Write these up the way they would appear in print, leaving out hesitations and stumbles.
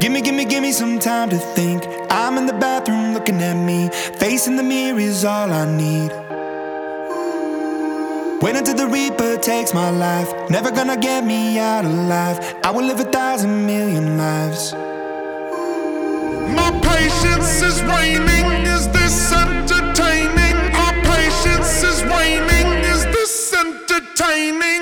Give me some time to think. I'm in the bathroom looking at me. Facing the mirror is all I need. Wait until the Reaper takes my life. Never gonna get me out alive. I will live 1,000,000,000 lives. My patience is waning. Is this entertaining? My patience is waning. Is this entertaining?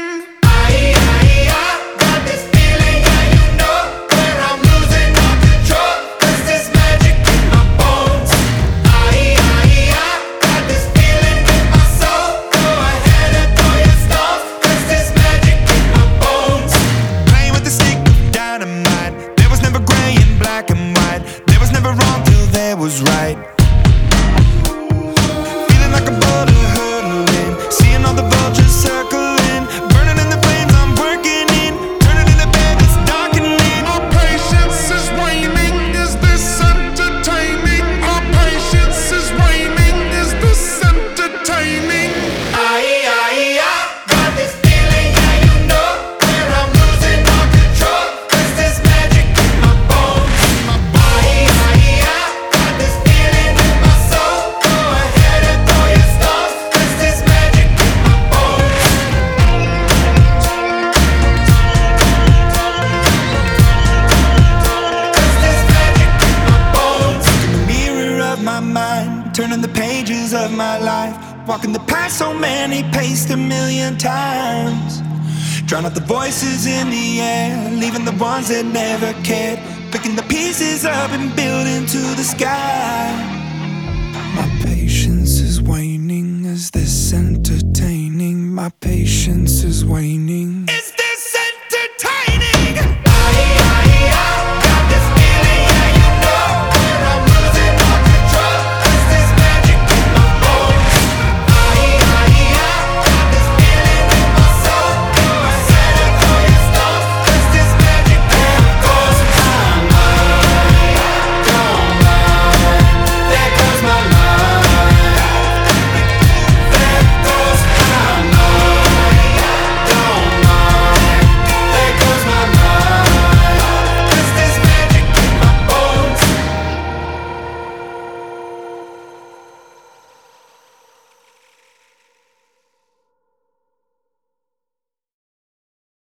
Was right. Feeling like a boulder hurtling, seeing all the vultures circling, burning in the flames I'm working in, turning in the bed it's darkening. My patience is waning. Is this entertaining? My patience is waning. Is this entertaining? Got this feeling, yeah, you know, where I'm losing all control. 'Cause there's magic in my bones. Turning the pages of my life, walking the path so many paced 1,000,000 times. Drown out the voices in the air, leaving the ones that never cared. Picking the pieces up and building to the sky. My patience is waning. Is this entertaining? My patience is waning.